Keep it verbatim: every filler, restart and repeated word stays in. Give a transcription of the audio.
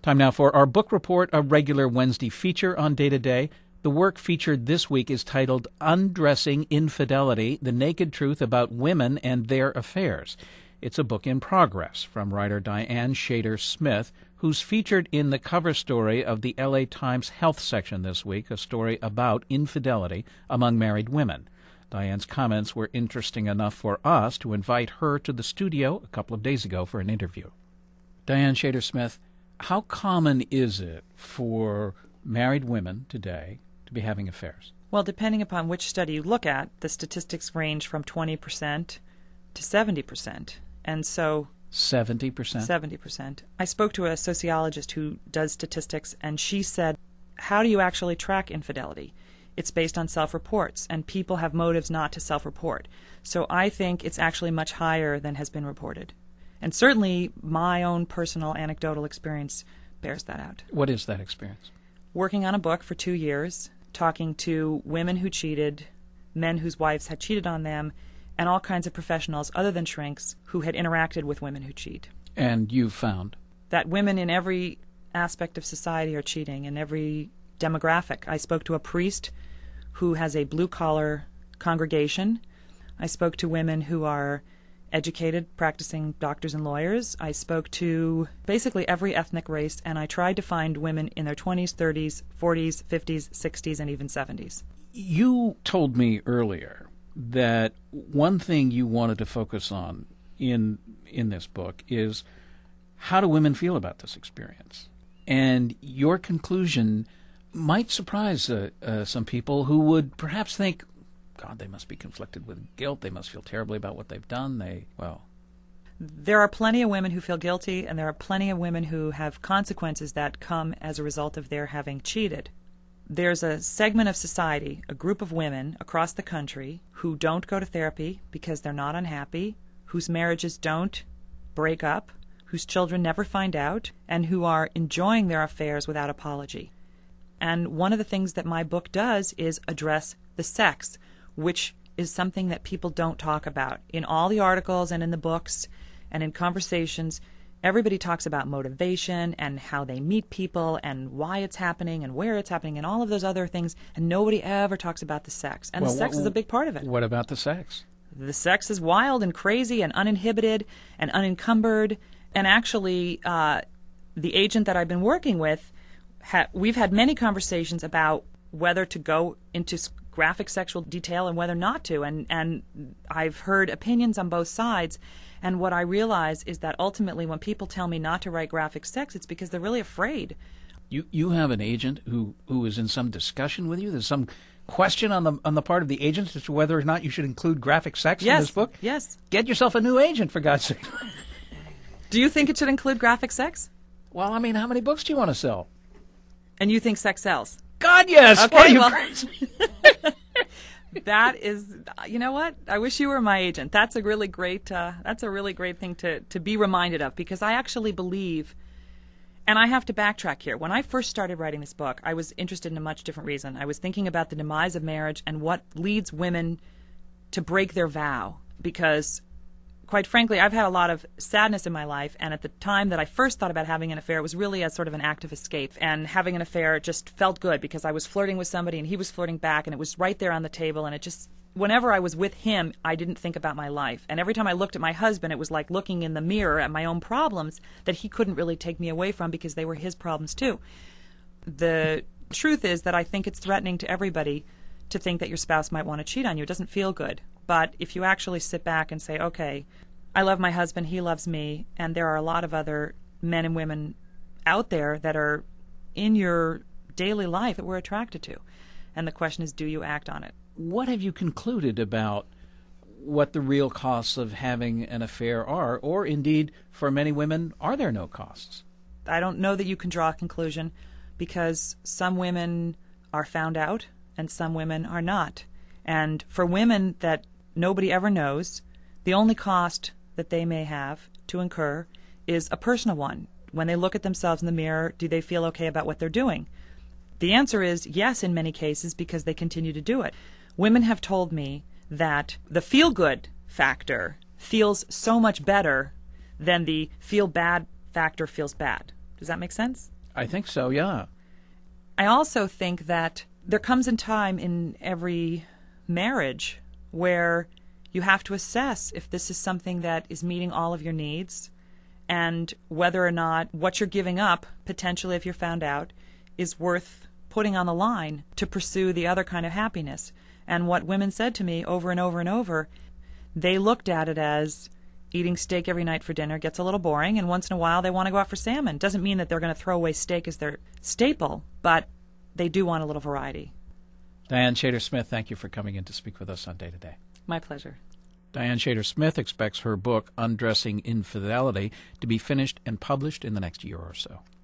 Time now for our book report, a regular Wednesday feature on Day to Day. The work featured this week is titled Undressing Infidelity, The Naked Truth About Women and Their Affairs. It's a book in progress from writer Diane Shader Smith, who's featured in the cover story of the L A Times Health section this week, a story about infidelity among married women. Diane's comments were interesting enough for us to invite her to the studio a couple of days ago for an interview. Diane Shader Smith, how common is it for married women today to be having affairs? Well, depending upon which study you look at, the statistics range from twenty percent to seventy percent. And so... seventy percent? seventy percent. I spoke to a sociologist who does statistics, and she said, how do you actually track infidelity? It's based on self-reports, and people have motives not to self-report. So I think it's actually much higher than has been reported. And certainly my own personal anecdotal experience bears that out. What is that experience? Working on a book for two years, talking to women who cheated, men whose wives had cheated on them, and all kinds of professionals other than shrinks who had interacted with women who cheat. And you found? That women in every aspect of society are cheating, in every demographic. I spoke to a priest who has a blue-collar congregation. I spoke to women who are educated, practicing doctors and lawyers. I spoke to basically every ethnic race, and I tried to find women in their twenties, thirties, forties, fifties, sixties, and even seventies. You told me earlier that one thing you wanted to focus on in in this book is how do women feel about this experience? And your conclusion might surprise uh, uh, some people who would perhaps think, God, they must be conflicted with guilt. They must feel terribly about what they've done. They, well... There are plenty of women who feel guilty, and there are plenty of women who have consequences that come as a result of their having cheated. There's a segment of society, a group of women across the country who don't go to therapy because they're not unhappy, whose marriages don't break up, whose children never find out, and who are enjoying their affairs without apology. And one of the things that my book does is address the sex, which is something that people don't talk about. In all the articles and in the books and in conversations, everybody talks about motivation and how they meet people and why it's happening and where it's happening and all of those other things, and nobody ever talks about the sex. And well, the sex what, is a big part of it. What about the sex? The sex is wild and crazy and uninhibited and unencumbered. And actually, uh, the agent that I've been working with, ha- we've had many conversations about whether to go into graphic sexual detail and whether not to, and and I've heard opinions on both sides, and what I realize is that ultimately when people tell me not to write graphic sex, it's because they're really afraid. You you have an agent who, who is in some discussion with you? There's some question on the on the part of the agent as to whether or not you should include graphic sex yes, in this book? Yes. Get yourself a new agent, for God's sake. Do you think it should include graphic sex? Well, I mean, how many books do you want to sell? And you think sex sells? God, yes. Okay, What are you well, crazy? That is, you know what? I wish you were my agent. That's a really great. Uh, that's a really great thing to to be reminded of, because I actually believe, and I have to backtrack here. When I first started writing this book, I was interested in a much different reason. I was thinking about the demise of marriage and what leads women to break their vow, because, quite frankly, I've had a lot of sadness in my life, and at the time that I first thought about having an affair, it was really as sort of an act of escape. And having an affair just felt good because I was flirting with somebody and he was flirting back, and it was right there on the table, and it just, whenever I was with him, I didn't think about my life. And every time I looked at my husband, it was like looking in the mirror at my own problems that he couldn't really take me away from because they were his problems too. The truth is that I think it's threatening to everybody to think that your spouse might want to cheat on you. It doesn't feel good. But if you actually sit back and say, okay, I love my husband, he loves me, and there are a lot of other men and women out there that are in your daily life that we're attracted to. And the question is, do you act on it? What have you concluded about what the real costs of having an affair are, or indeed, for many women, are there no costs? I don't know that you can draw a conclusion, because some women are found out and some women are not. And for women that nobody ever knows, the only cost that they may have to incur is a personal one. When they look at themselves in the mirror, do they feel okay about what they're doing? The answer is yes in many cases, because they continue to do it. Women have told me that the feel-good factor feels so much better than the feel-bad factor feels bad. Does that make sense? I think so, yeah. I also think that there comes a time in every marriage where you have to assess if this is something that is meeting all of your needs and whether or not what you're giving up, potentially if you're found out, is worth putting on the line to pursue the other kind of happiness. And what women said to me over and over and over, they looked at it as eating steak every night for dinner gets a little boring, and once in a while they want to go out for salmon. Doesn't mean that they're going to throw away steak as their staple, but they do want a little variety. Diane Schader-Smith, thank you for coming in to speak with us on Day to Day. My pleasure. Diane Schader-Smith expects her book, Undressing Infidelity, to be finished and published in the next year or so.